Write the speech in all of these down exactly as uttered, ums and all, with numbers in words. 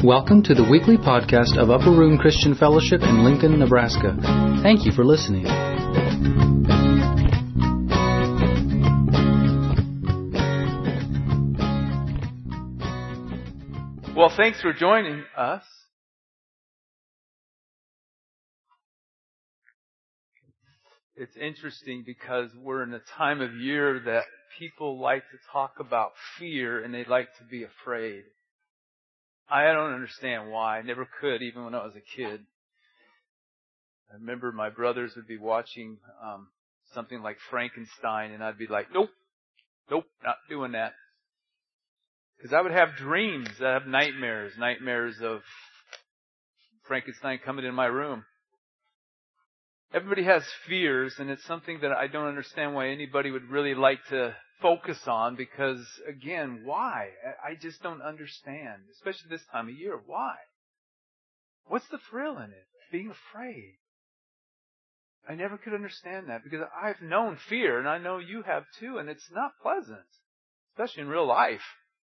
Welcome to the weekly podcast of Upper Room Christian Fellowship in Lincoln, Nebraska. Thank you for listening. Well, thanks for joining us. It's interesting because we're in a time of year that people like to talk about fear and they like to be afraid. I don't understand why. I never could, even when I was a kid. I remember my brothers would be watching um, something like Frankenstein, and I'd be like, nope, nope, not doing that. Because I would have dreams, I have nightmares, nightmares of Frankenstein coming in my room. Everybody has fears, and it's something that I don't understand why anybody would really like to focus on, because, again, why? I just don't understand, especially this time of year. Why? What's the thrill in it? Being afraid. I never could understand that, because I've known fear, and I know you have too, and it's not pleasant, especially in real life.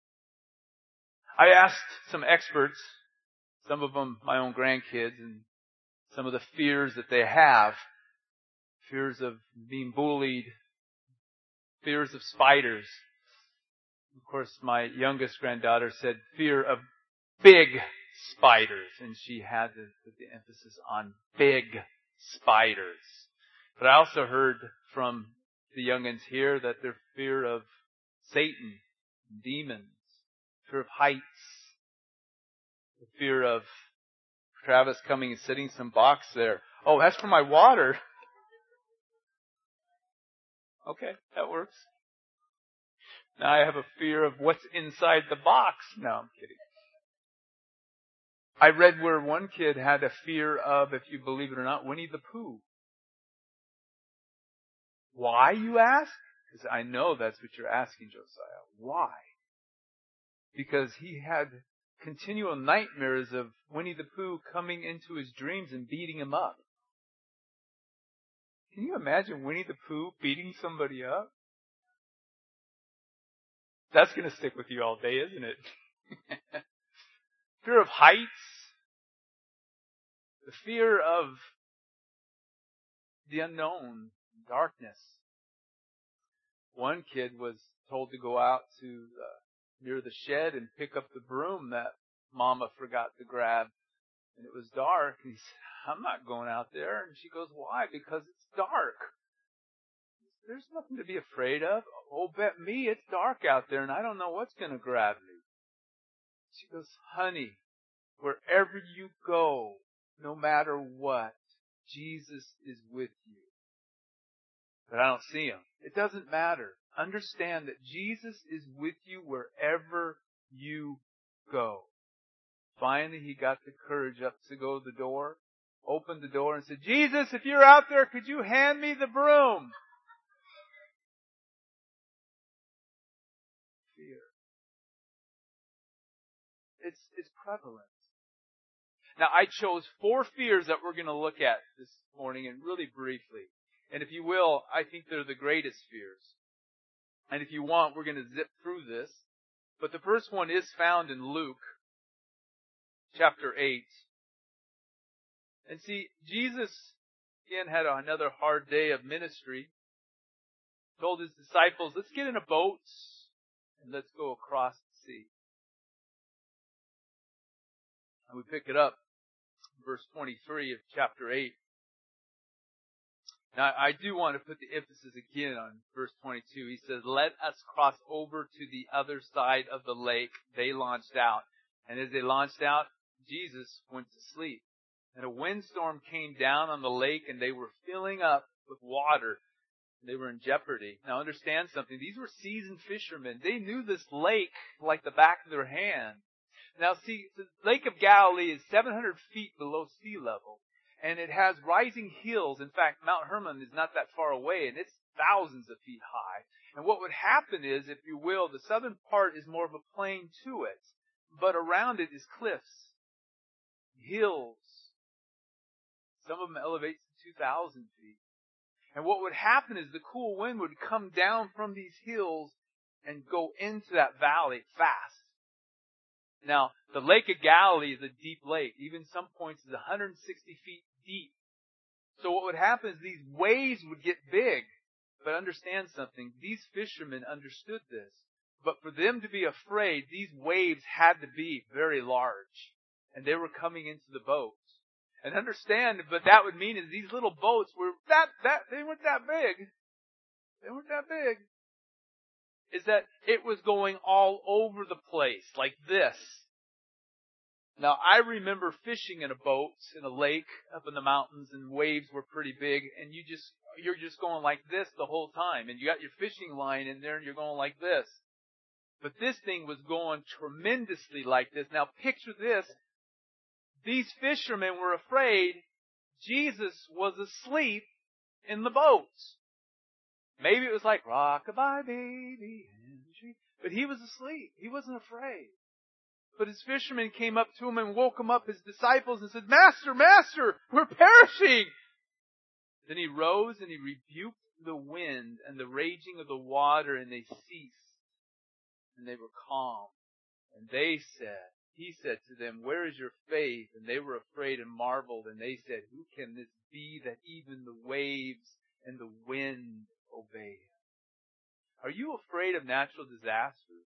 I asked some experts, some of them my own grandkids, and some of the fears that they have. Fears of being bullied. Fears of spiders. Of course, my youngest granddaughter said fear of big spiders. And she had to put the emphasis on big spiders. But I also heard from the youngins here that their fear of Satan, demons, fear of heights, the fear of Travis coming and sitting some box there. Oh, that's for my water. Okay, that works. Now I have a fear of what's inside the box. No, I'm kidding. I read where one kid had a fear of, if you believe it or not, Winnie the Pooh. Why, you ask? Because I know that's what you're asking, Josiah. Why? Because he had continual nightmares of Winnie the Pooh coming into his dreams and beating him up. Can you imagine Winnie the Pooh beating somebody up? That's going to stick with you all day, isn't it? Fear of heights. The fear of the unknown, darkness. One kid was told to go out to uh, near the shed and pick up the broom that Mama forgot to grab. And it was dark. And he said, I'm not going out there. And she goes, why? Because it's dark. There's nothing to be afraid of. Oh, bet me it's dark out there and I don't know what's going to grab me. She goes, honey, wherever you go, no matter what, Jesus is with you. But I don't see him. It doesn't matter. Understand that Jesus is with you wherever you go. Finally, he got the courage up to go to the door, opened the door and said, Jesus, if you're out there, could you hand me the broom? Fear. It's, it's prevalent. Now, I chose four fears that we're going to look at this morning, and really briefly. And if you will, I think they're the greatest fears. And if you want, we're going to zip through this. But the first one is found in Luke chapter eight. And see, Jesus, again, had another hard day of ministry. Told his disciples, let's get in a boat and let's go across the sea. And we pick it up, verse twenty-three of chapter eight. Now, I do want to put the emphasis again on verse twenty-two. He says, let us cross over to the other side of the lake. They launched out. And as they launched out, Jesus went to sleep. And a windstorm came down on the lake, and they were filling up with water. They were in jeopardy. Now, understand something. These were seasoned fishermen. They knew this lake like the back of their hand. Now, see, the Lake of Galilee is seven hundred feet below sea level. And it has rising hills. In fact, Mount Hermon is not that far away, and it's thousands of feet high. And what would happen is, if you will, the southern part is more of a plain to it. But around it is cliffs, hills. Some of them elevate to two thousand feet. And what would happen is the cool wind would come down from these hills and go into that valley fast. Now, the Lake of Galilee is a deep lake. Even some points is one hundred sixty feet deep. So what would happen is these waves would get big. But understand something, these fishermen understood this. But for them to be afraid, these waves had to be very large. And they were coming into the boats. And understand, but that would mean is these little boats were that, that, they weren't that big. They weren't that big. Is that it was going all over the place, like this. Now, I remember fishing in a boat in a lake up in the mountains, and waves were pretty big, and you just, you're just going like this the whole time, and you got your fishing line in there, and you're going like this. But this thing was going tremendously like this. Now, picture this. These fishermen were afraid Jesus was asleep in the boats. Maybe it was like, rock-a-bye, baby, but he was asleep. He wasn't afraid. But his fishermen came up to him and woke him up, his disciples, and said, Master, Master, we're perishing. Then he rose and he rebuked the wind and the raging of the water, and they ceased. And they were calm. And they said, he said to them, where is your faith? And they were afraid and marveled. And they said, who can this be that even the waves and the wind obey him? Are you afraid of natural disasters?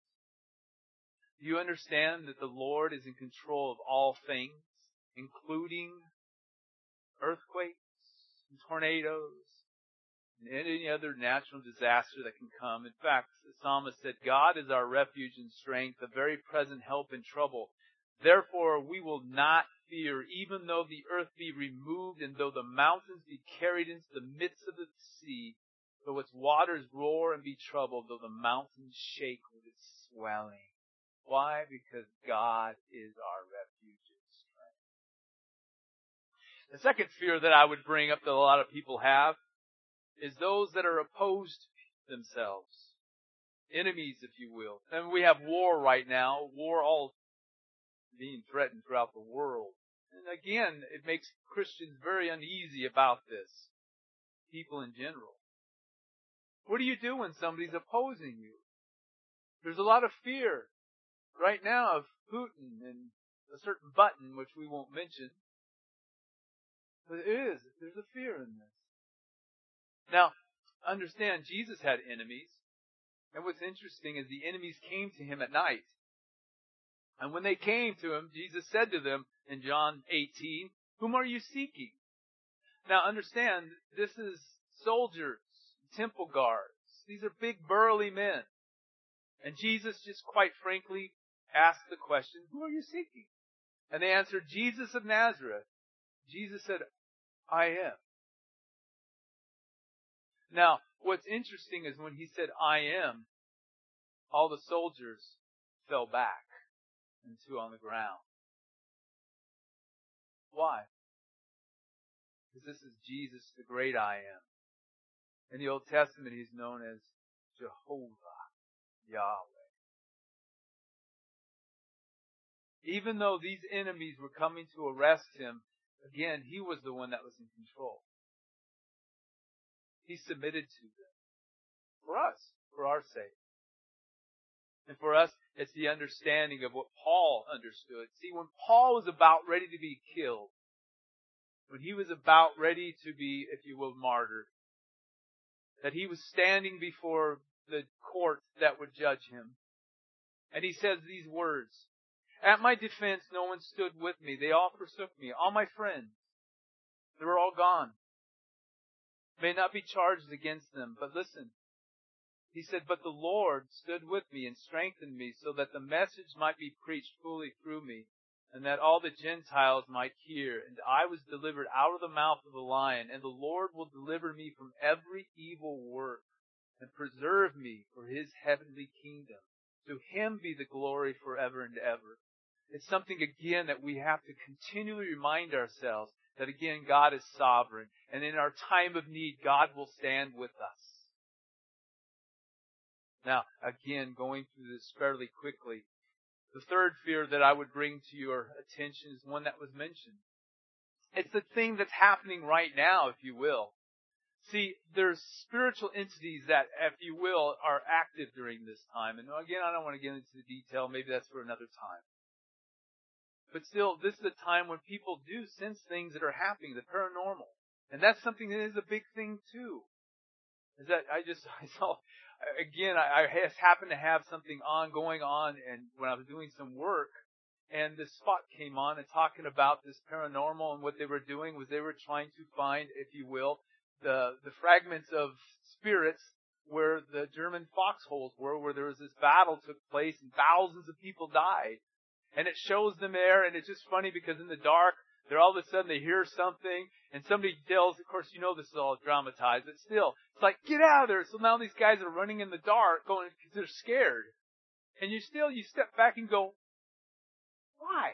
Do you understand that the Lord is in control of all things, including earthquakes and tornadoes and any other natural disaster that can come? In fact, the psalmist said, God is our refuge and strength, a very present help in trouble. Therefore we will not fear, even though the earth be removed and though the mountains be carried into the midst of the sea, though its waters roar and be troubled, though the mountains shake with its swelling. Why? Because God is our refuge and strength. The second fear that I would bring up that a lot of people have is those that are opposed to themselves. Enemies, if you will. And we have war right now. War all being threatened throughout the world. And again, it makes Christians very uneasy about this. People in general. What do you do when somebody's opposing you? There's a lot of fear right now of Putin and a certain button, which we won't mention. But it is. There's a fear in this. Now, understand, Jesus had enemies. And what's interesting is the enemies came to him at night. And when they came to him, Jesus said to them in John eighteen, whom are you seeking? Now understand, this is soldiers, temple guards. These are big burly men. And Jesus just quite frankly asked the question, who are you seeking? And they answered, Jesus of Nazareth. Jesus said, I am. Now, what's interesting is when he said, I am, all the soldiers fell back and two on the ground. Why? Because this is Jesus, the great I am. In the Old Testament, he's known as Jehovah Yahweh. Even though these enemies were coming to arrest him, again, he was the one that was in control. He submitted to them. For us, for our sake. And for us, it's the understanding of what Paul understood. See, when Paul was about ready to be killed, when he was about ready to be, if you will, martyred, that he was standing before the court that would judge him. And he says these words, at my defense, no one stood with me. They all forsook me. All my friends, they were all gone. May not be charged against them. But listen, he said, but the Lord stood with me and strengthened me so that the message might be preached fully through me and that all the Gentiles might hear. And I was delivered out of the mouth of the lion, and the Lord will deliver me from every evil work and preserve me for his heavenly kingdom. To him be the glory forever and ever. It's something, again, that we have to continually remind ourselves that, again, God is sovereign. And in our time of need, God will stand with us. Now, again, going through this fairly quickly, the third fear that I would bring to your attention is one that was mentioned. It's the thing that's happening right now, if you will. See, there's spiritual entities that, if you will, are active during this time. And again, I don't want to get into the detail. Maybe that's for another time. But still, this is a time when people do sense things that are happening, the paranormal. And that's something that is a big thing too. Is that I just, I saw, again, I, I just happened to have something on, going on, and when I was doing some work, and this spot came on and talking about this paranormal, and what they were doing was they were trying to find, if you will, the, the fragments of spirits where the German foxholes were, where there was this battle took place and thousands of people died. And it shows them there, and it's just funny because in the dark, they're all of a sudden they hear something, and somebody tells, of course you know this is all dramatized, but still, it's like, get out of there! So now these guys are running in the dark, going, because they're scared. And you still, you step back and go, why?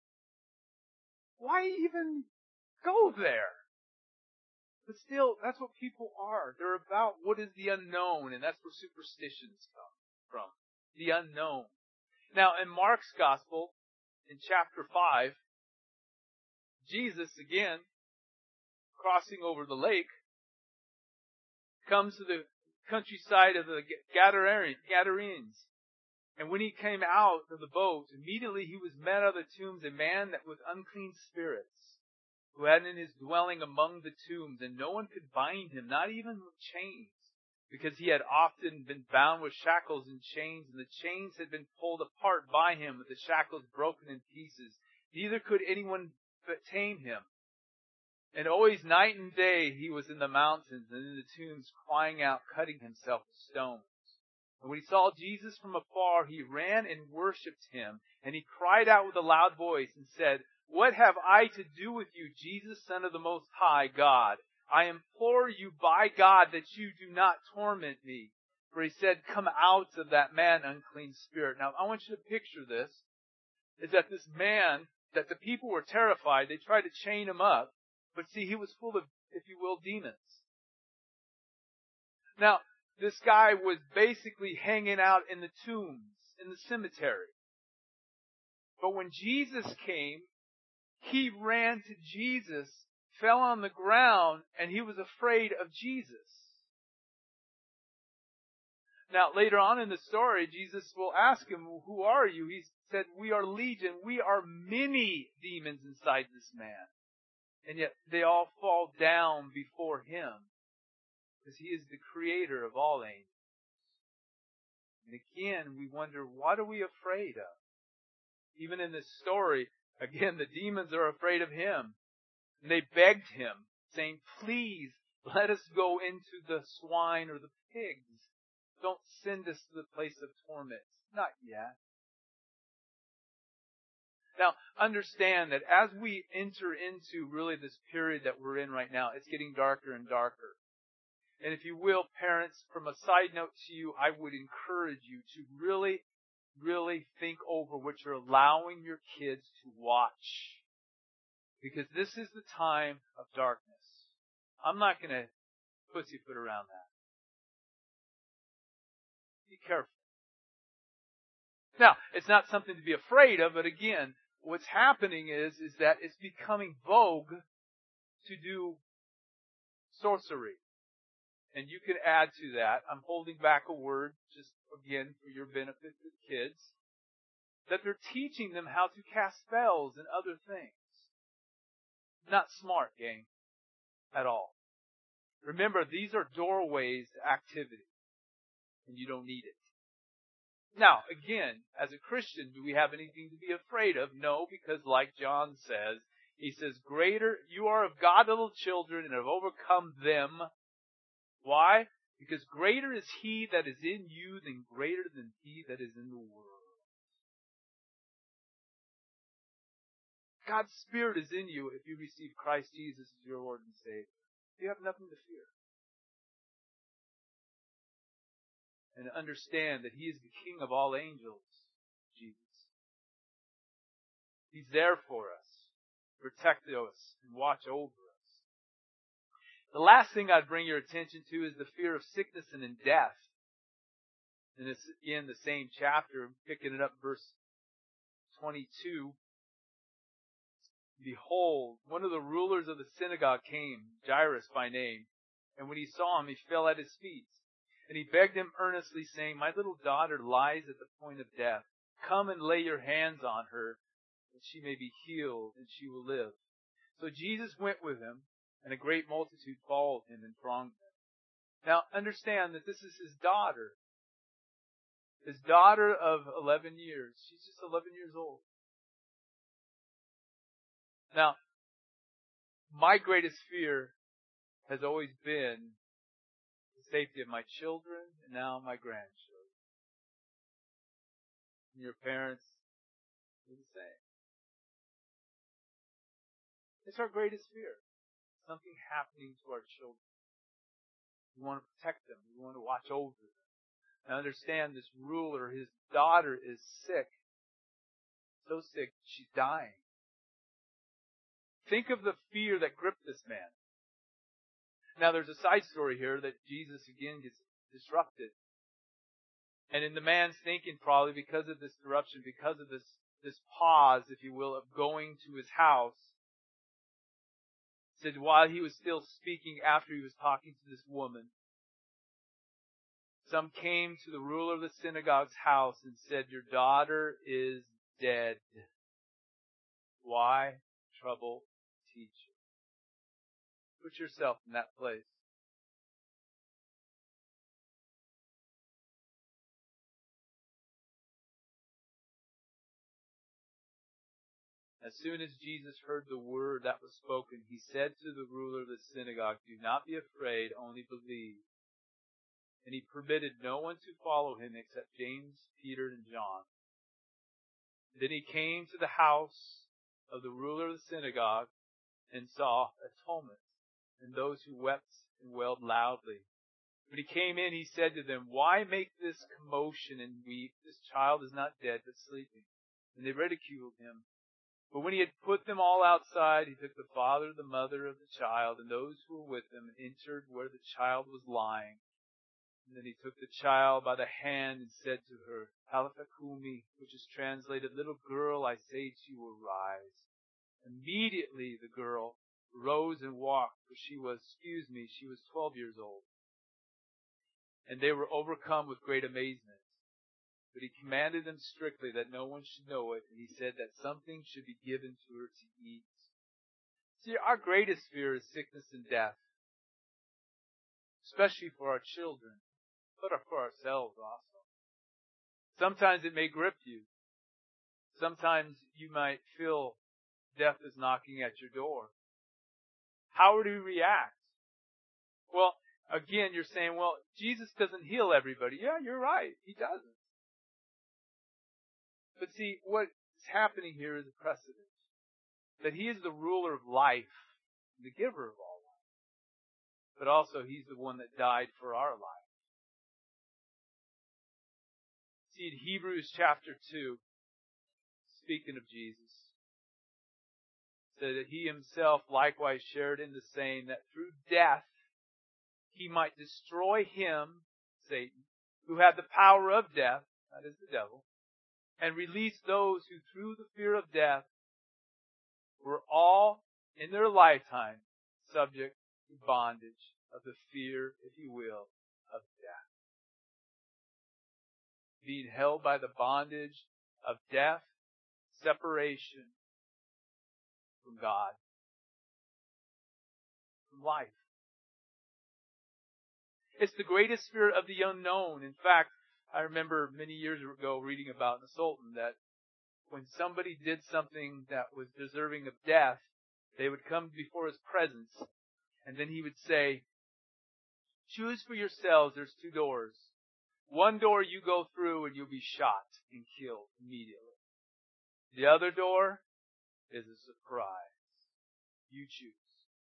Why even go there? But still, that's what people are. They're about what is the unknown, and that's where superstitions come from. The unknown. Now, in Mark's Gospel, in chapter five, Jesus, again, crossing over the lake, comes to the countryside of the Gadarenes. And when he came out of the boat, immediately he was met of the tombs, a man that with unclean spirits, who had in his dwelling among the tombs, and no one could bind him, not even with chains, because he had often been bound with shackles and chains, and the chains had been pulled apart by him, with the shackles broken in pieces. Neither could anyone but tame him. And always night and day he was in the mountains and in the tombs, crying out, cutting himself with stones. And when he saw Jesus from afar, he ran and worshipped him. And he cried out with a loud voice and said, "What have I to do with you, Jesus, Son of the Most High God? I implore you by God that you do not torment me." For he said, "Come out of that man, unclean spirit." Now, I want you to picture this, is that this man, that the people were terrified. They tried to chain him up. But see, he was full of, if you will, demons. Now, this guy was basically hanging out in the tombs, in the cemetery. But when Jesus came, he ran to Jesus, fell on the ground, and he was afraid of Jesus. Now, later on in the story, Jesus will ask him, "Who are you?" He said, "We are legion. We are many demons inside this man." And yet they all fall down before him, because he is the creator of all angels. And again, we wonder, what are we afraid of? Even in this story, again, the demons are afraid of him. And they begged him, saying, "Please, let us go into the swine or the pigs. Don't send us to the place of torment." Not yet. Now, understand that as we enter into really this period that we're in right now, it's getting darker and darker. And if you will, parents, from a side note to you, I would encourage you to really, really think over what you're allowing your kids to watch. Because this is the time of darkness. I'm not going to pussyfoot around that. Be careful. Now, it's not something to be afraid of, but again, what's happening is, is that it's becoming vogue to do sorcery. And you can add to that. I'm holding back a word, just again, for your benefit with kids, that they're teaching them how to cast spells and other things. Not smart, gang, at all. Remember, these are doorways to activity, and you don't need it. Now, again, as a Christian, do we have anything to be afraid of? No, because like John says, he says, "Greater, you are of God, little children, and have overcome them." Why? Because greater is he that is in you than greater than he that is in the world. God's Spirit is in you if you receive Christ Jesus as your Lord and Savior. You have nothing to fear. And understand that he is the King of all angels, Jesus. He's there for us, protect us, and watch over us. The last thing I'd bring your attention to is the fear of sickness and in death. And it's in the same chapter, picking it up verse twenty-two. "Behold, one of the rulers of the synagogue came, Jairus by name, and when he saw him, he fell at his feet. And he begged him earnestly, saying, 'My little daughter lies at the point of death. Come and lay your hands on her, that she may be healed, and she will live. So Jesus went with him, and a great multitude followed him and thronged him. Now understand that this is his daughter. His daughter of eleven years. She's just eleven years old. Now, my greatest fear has always been the safety of my children and now my grandchildren. And your parents do the same. It's our greatest fear. Something happening to our children. We want to protect them. We want to watch over them. And understand this ruler, his daughter is sick. So sick, she's dying. Think of the fear that gripped this man. Now there's a side story here that Jesus again gets disrupted. And in the man's thinking, probably because of this disruption, because of this, this pause, if you will, of going to his house, said while he was still speaking after he was talking to this woman, some came to the ruler of the synagogue's house and said, your daughter is dead. Why trouble the teacher? Put yourself in that place. As soon as Jesus heard the word that was spoken, he said to the ruler of the synagogue, do not be afraid, only believe. And he permitted no one to follow him except James, Peter, and John. Then he came to the house of the ruler of the synagogue and saw a tumult and those who wept and wailed loudly. When he came in, he said to them, why make this commotion and weep? This child is not dead, but sleeping. And they ridiculed him. But when he had put them all outside, he took the father, the mother of the child, and those who were with them, and entered where the child was lying. And then he took the child by the hand and said to her, Talitha Kumi, which is translated, little girl, I say to you, arise. Immediately the girl rose and walked, for she was, excuse me, she was twelve years old. And they were overcome with great amazement. But he commanded them strictly that no one should know it, and he said that something should be given to her to eat. See, our greatest fear is sickness and death, especially for our children, but for ourselves also. Sometimes it may grip you. Sometimes you might feel death is knocking at your door. How do you react? Well, again, you're saying, well, Jesus doesn't heal everybody. Yeah, you're right. He doesn't. But see, what's happening here is a precedent. That He is the ruler of life, the giver of all life. But also, He's the one that died for our life. See, in Hebrews chapter two, speaking of Jesus, said that He Himself likewise shared in the same, that through death He might destroy him, Satan, who had the power of death, that is the devil, and release those who through the fear of death were all in their lifetime subject to bondage of the fear, if you will, of death. Being held by the bondage of death, separation from God, from life. It's the greatest fear of the unknown. In fact, I remember many years ago reading about in the Sultan that when somebody did something that was deserving of death, they would come before his presence, and then he would say, choose for yourselves, there's two doors. One door you go through and you'll be shot and killed immediately. The other door is a surprise. You choose.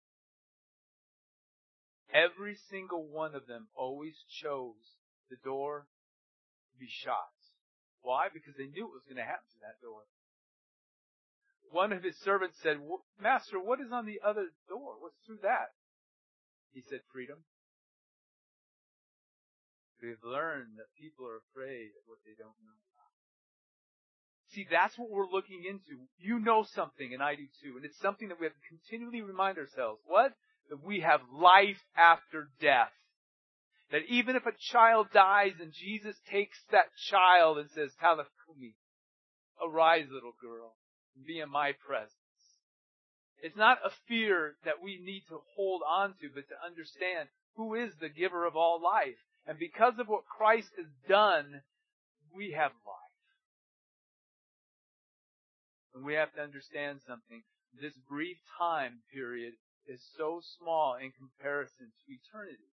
Every single one of them always chose the door to be shot. Why? Because they knew what was going to happen to that door. One of his servants said, Master, what is on the other door? What's through that? He said, freedom. We've learned that people are afraid of what they don't know. See, that's what we're looking into. You know something, and I do too. And it's something that we have to continually remind ourselves. What? That we have life after death. That even if a child dies and Jesus takes that child and says, Talitha Kumi, arise, little girl. and be in my presence. It's not a fear that we need to hold on to, but to understand who is the giver of all life. And because of what Christ has done, we have life. And we have to understand something. This brief time period is so small in comparison to eternity.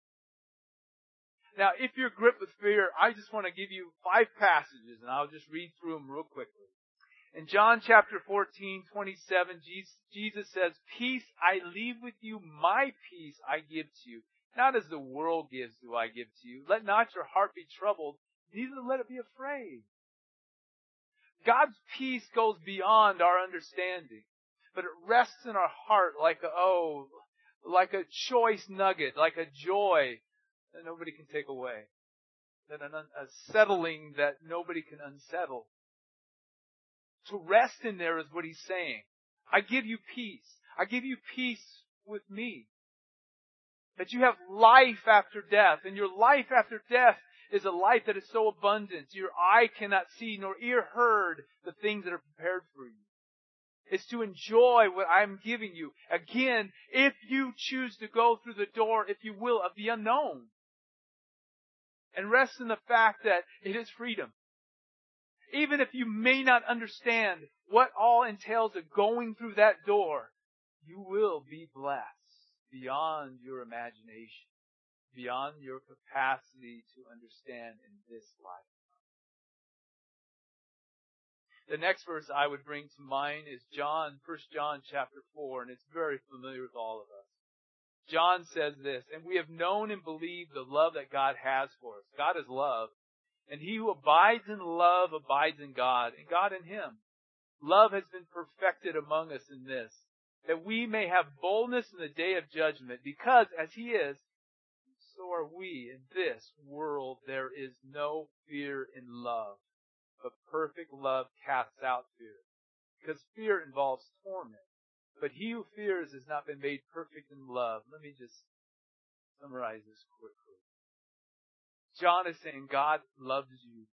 Now, if you're gripped with fear, I just want to give you five passages, and I'll just read through them real quickly. In John chapter fourteen, twenty-seven, Jesus says, "Peace I leave with you, my peace I give to you. Not as the world gives do I give to you. Let not your heart be troubled, neither let it be afraid." God's peace goes beyond our understanding, but it rests in our heart like a, oh, like a choice nugget, like a joy that nobody can take away. That an, a settling that nobody can unsettle. To rest in there is what he's saying. I give you peace. I give you peace with me. That you have life after death. And your life after death is a life that is so abundant. Your eye cannot see nor ear heard the things that are prepared for you. It's to enjoy what I'm giving you. Again, if you choose to go through the door, if you will, of the unknown. And rest in the fact that it is freedom. Even if you may not understand what all entails of going through that door, you will be blessed beyond your imagination, beyond your capacity to understand in this life. The next verse I would bring to mind is John, First John chapter four, and it's very familiar with all of us. John says this, "And we have known and believed the love that God has for us." God is love. "And he who abides in love abides in God, and God in him. Love has been perfected among us in this, that we may have boldness in the day of judgment, because as he is, so are we. In this world there is no fear in love, but perfect love casts out fear. Because fear involves torment. But he who fears has not been made perfect in love." Let me just summarize this quickly. John is saying God loves you.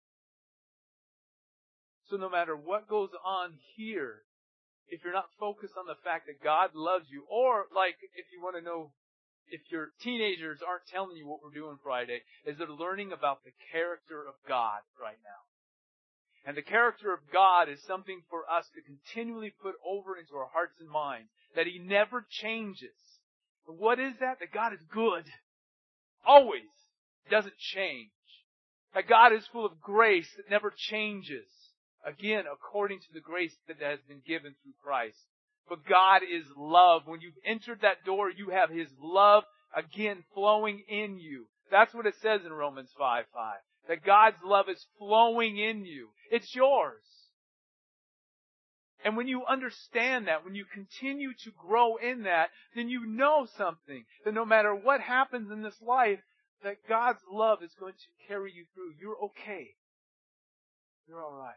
So no matter what goes on here, if you're not focused on the fact that God loves you, or like if you want to know, if your teenagers aren't telling you what we're doing Friday, is they're learning about the character of God right now. And the character of God is something for us to continually put over into our hearts and minds, that he never changes. And what is that? That God is good. Always. Doesn't change. That God is full of grace that never changes. Again, according to the grace that has been given through Christ. But God is love. When you've entered that door, you have his love again flowing in you. That's what it says in Romans five five. That God's love is flowing in you. It's yours. And when you understand that, when you continue to grow in that, then you know something. That no matter what happens in this life, that God's love is going to carry you through. You're okay. You're alright.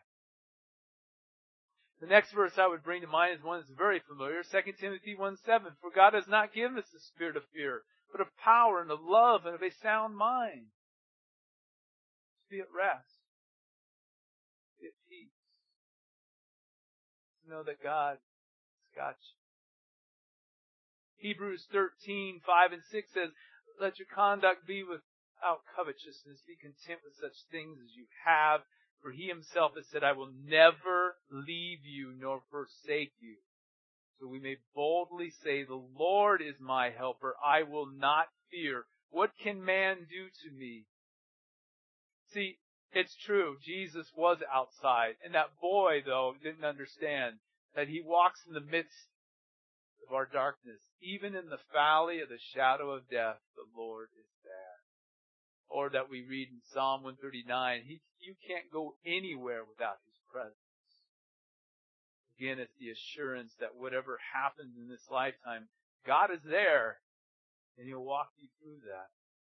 The next verse I would bring to mind is one that's very familiar. Second Timothy one seven. "For God has not given us the spirit of fear, but of power and of love and of a sound mind." Be at rest. Be at peace. Know that God has got you. Hebrews thirteen five and six says, "Let your conduct be without covetousness. Be content with such things as you have. For he himself has said, I will never leave you nor forsake you. So we may boldly say, the Lord is my helper. I will not fear. What can man do to me?" See, it's true. Jesus was outside. And that boy, though, didn't understand that he walks in the midst of our darkness. Even in the valley of the shadow of death, the Lord is there. Or that we read in Psalm one thirty-nine, he, you can't go anywhere without his presence. Again, it's the assurance that whatever happens in this lifetime, God is there, and he'll walk you through that.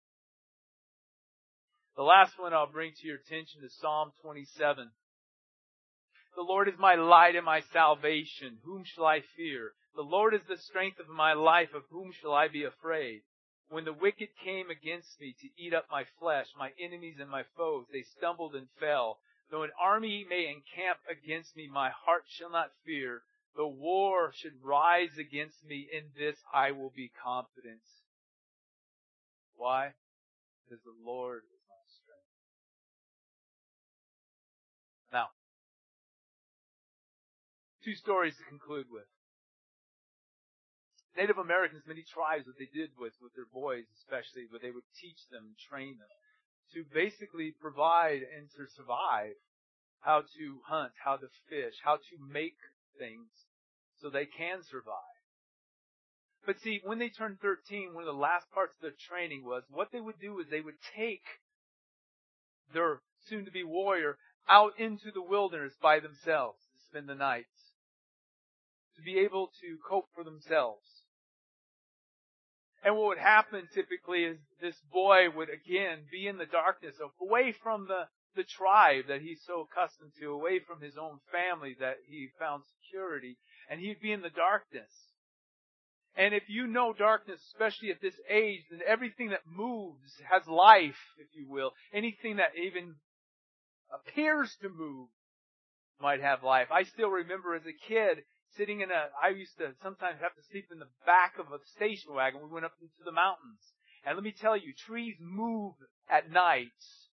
The last one I'll bring to your attention is Psalm twenty-seven. "The Lord is my light and my salvation. Whom shall I fear? The Lord is the strength of my life. Of whom shall I be afraid? When the wicked came against me to eat up my flesh, my enemies and my foes, they stumbled and fell. Though an army may encamp against me, my heart shall not fear. Though war should rise against me, in this I will be confident. Why? Because the Lord is my strength. Now, two stories to conclude with. Native Americans, many tribes, what they did was, with their boys especially, but they would teach them and train them to basically provide and to survive, how to hunt, how to fish, how to make things so they can survive. But see, when they turned thirteen, one of the last parts of their training was, what they would do is they would take their soon-to-be warrior out into the wilderness by themselves to spend the nights, to be able to cope for themselves. And what would happen typically is this boy would again be in the darkness, away from the, the tribe that he's so accustomed to, away from his own family that he found security, and he'd be in the darkness. And if you know darkness, especially at this age, then everything that moves has life, if you will. Anything that even appears to move might have life. I still remember as a kid, sitting in a, I used to sometimes have to sleep in the back of a station wagon. We went up into the mountains. And let me tell you, trees move at night.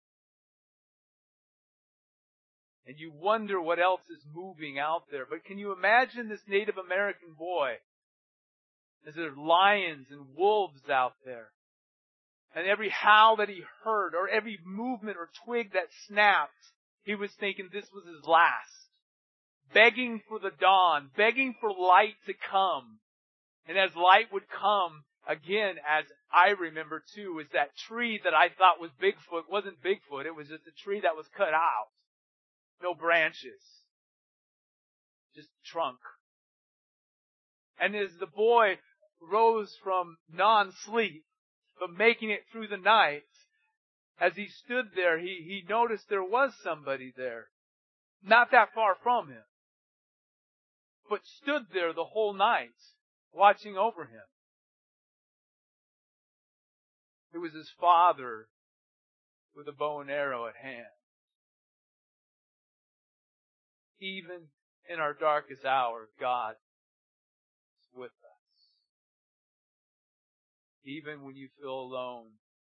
And you wonder what else is moving out there. But can you imagine this Native American boy? As there are lions and wolves out there. And every howl that he heard, or every movement or twig that snapped, he was thinking this was his last. Begging for the dawn, begging for light to come. And as light would come, again, as I remember too, was that tree that I thought was Bigfoot wasn't Bigfoot. It was just a tree that was cut out. No branches. Just trunk. And as the boy rose from non-sleep, but making it through the night, as he stood there, he, he noticed there was somebody there. Not that far from him. But stood there the whole night, watching over him. It was his father with a bow and arrow at hand. Even in our darkest hour, God is with us. Even when you feel alone,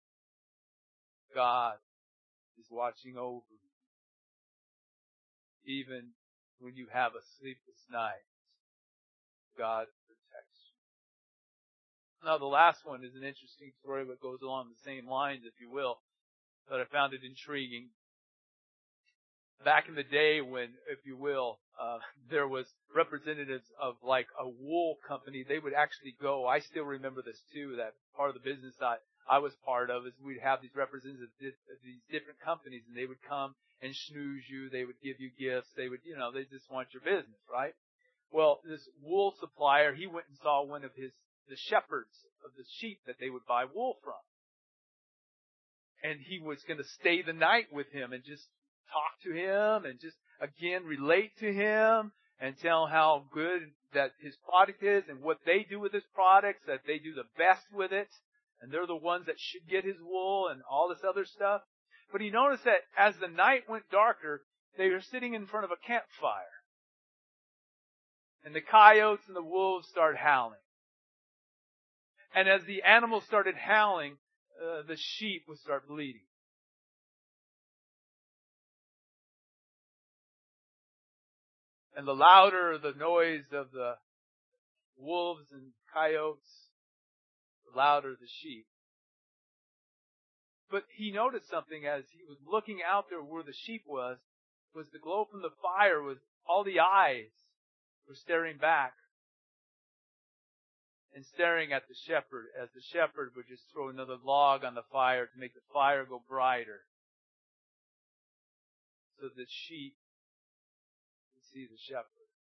God is watching over you. Even when you have a sleepless night, God protects you. Now the last one is an interesting story that goes along the same lines, if you will, but I found it intriguing. Back in the day when, if you will, uh, there was representatives of like a wool company, they would actually go, I still remember this too, that part of the business I, I was part of is we'd have these representatives of these different companies, and they would come and snooze you, they would give you gifts, they would, you know, they just want your business, right? Well, this wool supplier, he went and saw one of his, the shepherds of the sheep that they would buy wool from. And he was going to stay the night with him and just talk to him and just, again, relate to him and tell him how good that his product is and what they do with his products, that they do the best with it, and they're the ones that should get his wool and all this other stuff. But he noticed that as the night went darker, they were sitting in front of a campfire. And the coyotes and the wolves started howling. And as the animals started howling, uh, the sheep would start bleeding. And the louder the noise of the wolves and coyotes, the louder the sheep. But he noticed something as he was looking out there where the sheep was, was the glow from the fire was all the eyes were staring back and staring at the shepherd as the shepherd would just throw another log on the fire to make the fire go brighter. So the sheep could see the shepherd.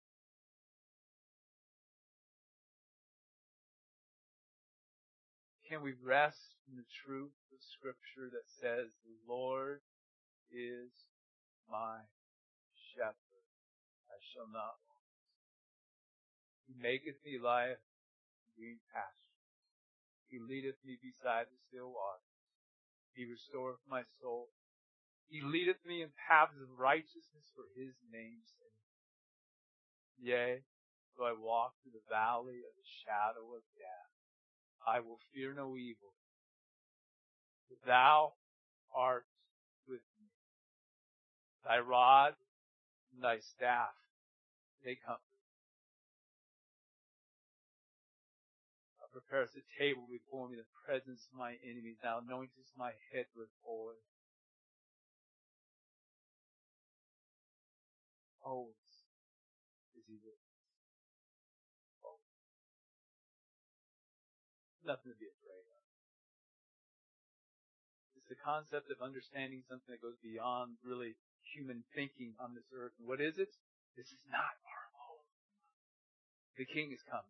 Can we rest in the truth of Scripture that says, the Lord is my shepherd, I shall not want. He maketh me lie in green pastures. He leadeth me beside the still waters. He restoreth my soul. He leadeth me in paths of righteousness for his name's sake. Yea, though I walk through the valley of the shadow of death, I will fear no evil. For thou art with me. Thy rod and thy staff, they comfort me. Thou preparest a table before me in the presence of my enemies. Thou anointest my head with oil. Always is he with us. Always. Nothing to be afraid of. It's the concept of understanding something that goes beyond really human thinking on this earth. And what is it? This is not our home. The King is coming.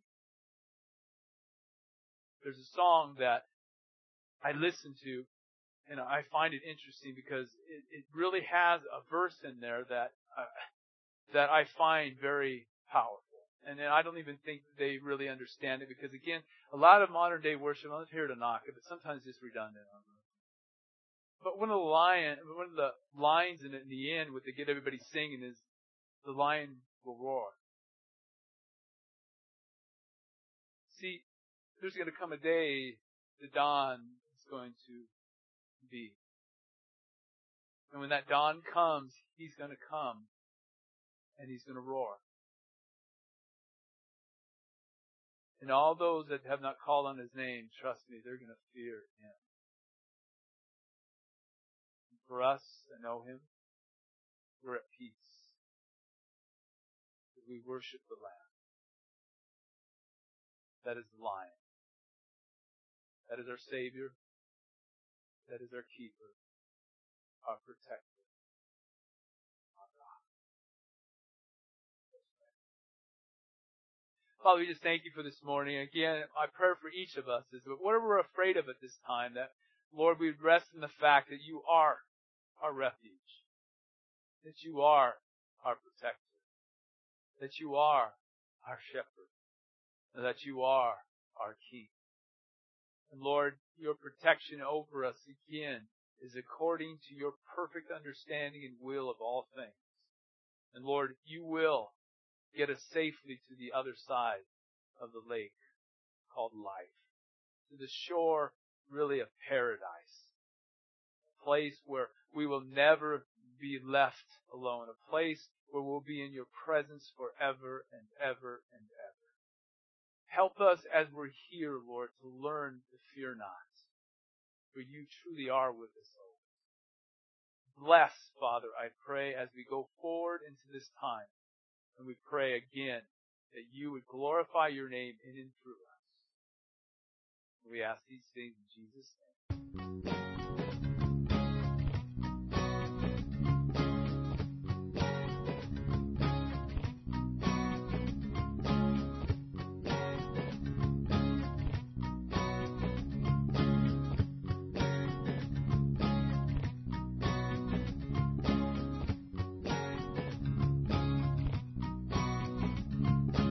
There's a song that I listen to, and I find it interesting because it, it really has a verse in there that uh, that I find very powerful. And then I don't even think they really understand it because, again, a lot of modern day worship, I'm not here to knock it, but sometimes it's redundant. But one of the line, one of the lines in it in the end, what they get everybody singing is, "The lion will roar." See, there's going to come a day the dawn is going to be. And when that dawn comes, he's going to come and he's going to roar. And all those that have not called on his name, trust me, they're going to fear him. And for us that know him, we're at peace. Because we worship the Lamb. That is the Lion. That is our Savior. That is our keeper. Our protector. Our God. Father, we just thank you for this morning. Again, my prayer for each of us is that whatever we're afraid of at this time, that, Lord, we'd rest in the fact that you are our refuge. That you are our protector. That you are our shepherd. And that you are our King. And Lord, your protection over us again is according to your perfect understanding and will of all things. And Lord, you will get us safely to the other side of the lake called life. To the shore, really, of paradise. A place where we will never be left alone. A place where we'll be in your presence forever and ever and ever. Help us as we're here, Lord, to learn to fear not. For you truly are with us always. Bless, Father, I pray, as we go forward into this time. And we pray again that you would glorify your name in and through us. We ask these things in Jesus' name.